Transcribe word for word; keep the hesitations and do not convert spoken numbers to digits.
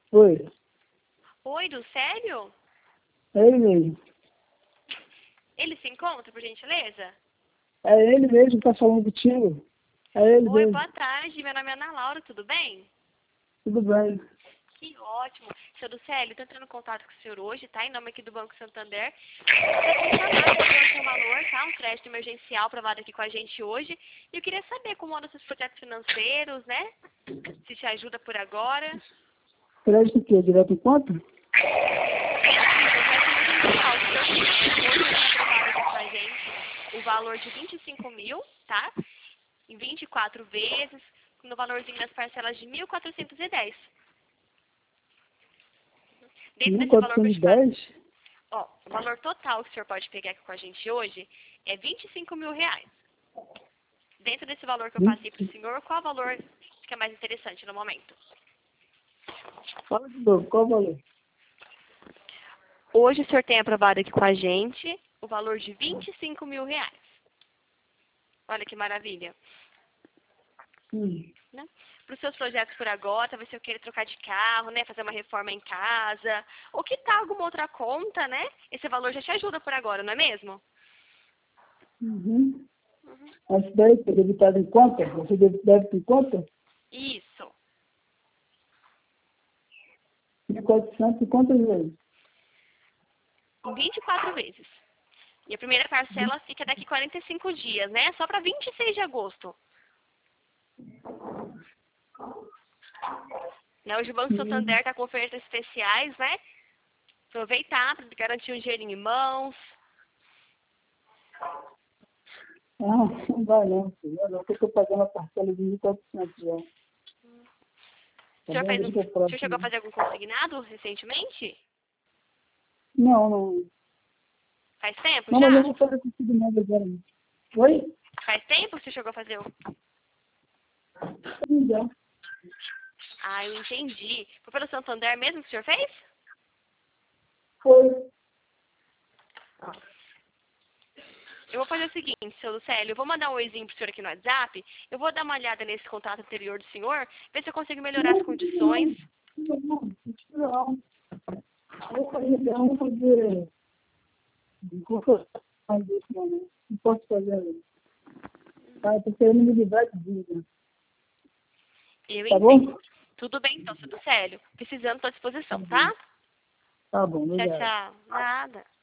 Oi, Oi, do sério? é ele mesmo. Ele se encontra, por gentileza? É ele mesmo que tá falando contigo. É ele Oi, mesmo. boa tarde. Meu nome é Ana Laura, tudo bem? Tudo bem. Que ótimo. Seu Lucélio, estou entrando em contato com o senhor hoje, tá? Em nome aqui do Banco Santander. Para confirmar que o senhor tem um valor, tá? Um crédito emergencial aprovado aqui com a gente hoje. E eu queria saber como andam seus projetos financeiros, né? Se te ajuda por agora. Crédito o quê? Direto em conta? Emergencial, o senhor tem hoje tem aprovado aqui com a gente o valor de vinte e cinco mil, tá? Em vinte e quatro vezes, no valorzinho das parcelas de mil quatrocentos e dez. Dentro Mil desse valor que eu quatrocentos te e faço, dez? ó, o valor total que o senhor pode pegar aqui com a gente hoje é vinte e cinco mil reais. Dentro desse valor que eu passei para o vinte? senhor, qual valor que é mais interessante no momento? Fala de novo, qual o valor? Hoje o senhor tem aprovado aqui com a gente o valor de vinte e cinco mil reais. Olha que maravilha. Hum. Né? Para os seus projetos por agora, talvez se eu queira trocar de carro, né? Fazer uma reforma em casa, ou quitar alguma outra conta, né? Esse valor já te ajuda por agora, não é mesmo? Uhum. Uhum. Mas isso daí foi debitado em conta? Você deve débito em conta? Isso. Mil e quatrocentos e quantas vezes? Em vinte e quatro vezes. E a primeira parcela fica daqui quarenta e cinco dias, né? Só para vinte e seis de agosto. Né? Hoje o Banco Hum. Santander está com ofertas especiais, né? Aproveitar para garantir um dinheirinho em mãos. Ah, não vai não, filho. Olha, eu estou pagando a parcela de mil e quatrocentos já. O Tá senhor, bom? fez um... Deixa eu o senhor chegou a próximo. fazer algum consignado recentemente? Não, não. Faz tempo Não, mas eu já? vou fazer consigo nada agora. Não. Oi? Faz tempo que você chegou a fazer o... Sim, já. Ah, eu entendi. Foi pelo Santander mesmo que o senhor fez? Foi. Eu vou fazer o seguinte, seu Lucélio, eu vou mandar um oizinho pro senhor aqui no WhatsApp, eu vou dar uma olhada nesse contrato anterior do senhor, ver se eu consigo melhorar as Não, condições. não, não, não. Eu vou fazer, eu vou fazer, vou fazer isso, não, né? Não posso fazer isso. Tá, eu tô querendo me livrar de dívida. Eu Tá entendo. bom? Tudo bem então, seu Lucélio. Precisando, estou à Tá disposição, bom. tá? Tá bom, Tchau, obrigado. tchau. Nada.